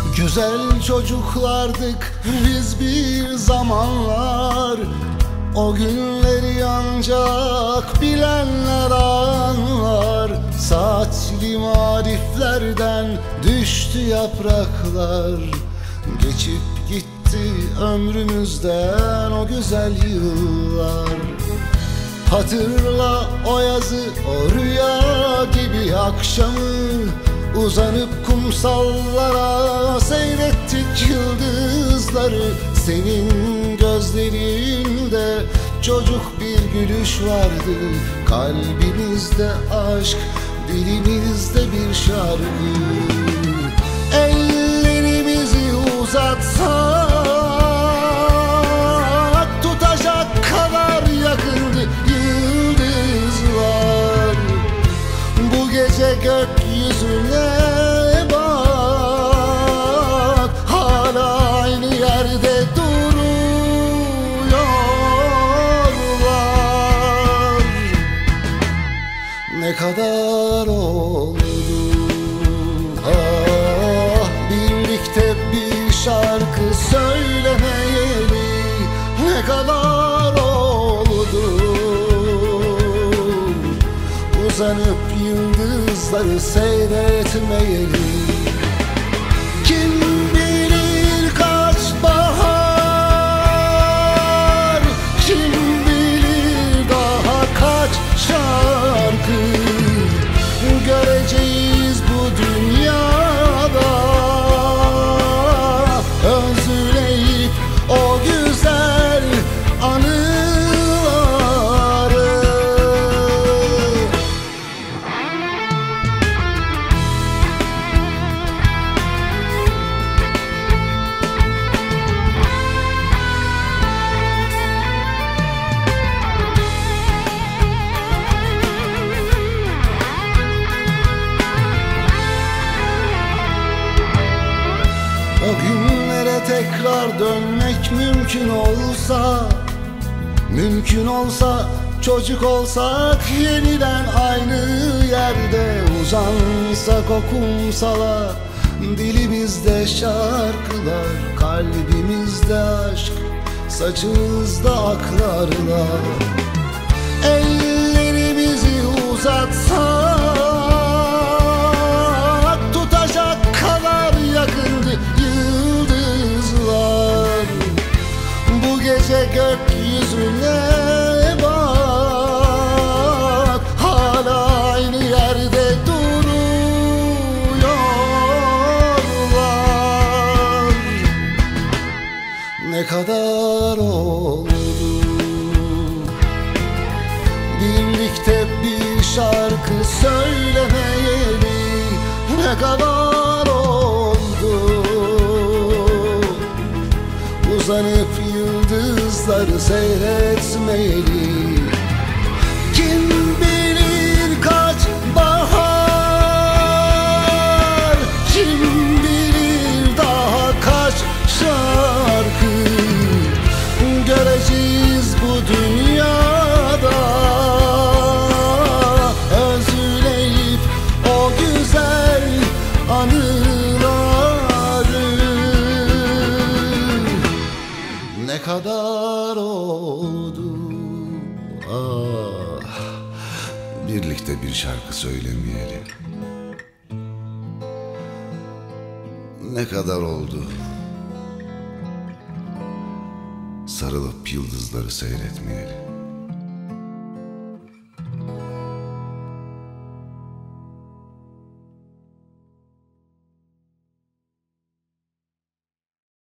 Güzel çocuklardık biz bir zamanlar. O günleri ancak bilenler anlar. Saatli mariflerden düştü yapraklar. Geçip gitti ömrümüzden o güzel yıllar. Hatırla o yazı, o rüya gibi akşamı. Uzanıp kumsallara seyrettik yıldızları. Senin gözlerinde çocuk bir gülüş vardı. Kalbimizde aşk, dilimizde bir şarkı. Ellerimizi uzatsak tutacak kadar yakındı yıldızlar. Bu gece gökyüzüne bak, hala aynı yerde duruyorlar. Ne kadar oldu birlikte bir şarkı söylemeyeli. Ne kadar oldu uzanıp yıldızları seyretmeyeli. Kim bilir kaç bahar, kim bilir daha kaç şarkı göreceğiz bu dünyada. Özleyip o güzel anıları. O günlere tekrar dönmek mümkün olsa, mümkün olsa çocuk olsak yeniden aynı yerde uzansak o kumsala. Dilimizde şarkılar, kalbimizde aşk, saçımızda aklarlar. Ellerimizi uzatsak tutacak kadar yakındı yıldızlar. Bu gece gökyüzüne bak, hala aynı yerde duruyorlar. Ne kadar oldu birlikte bir şarkı söylemeyeli. Ne kadar oldu uzanıp yıldızları seyretmeyeli. Kim bilir kaç bahar, kim bilir daha kaç şarkı göreceğiz bu dünyada. Özleyip o güzel anıları. Ne kadar oldu birlikte bir şarkı söylemeyeli. Ne kadar oldu sarılıp yıldızları seyretmeyeli.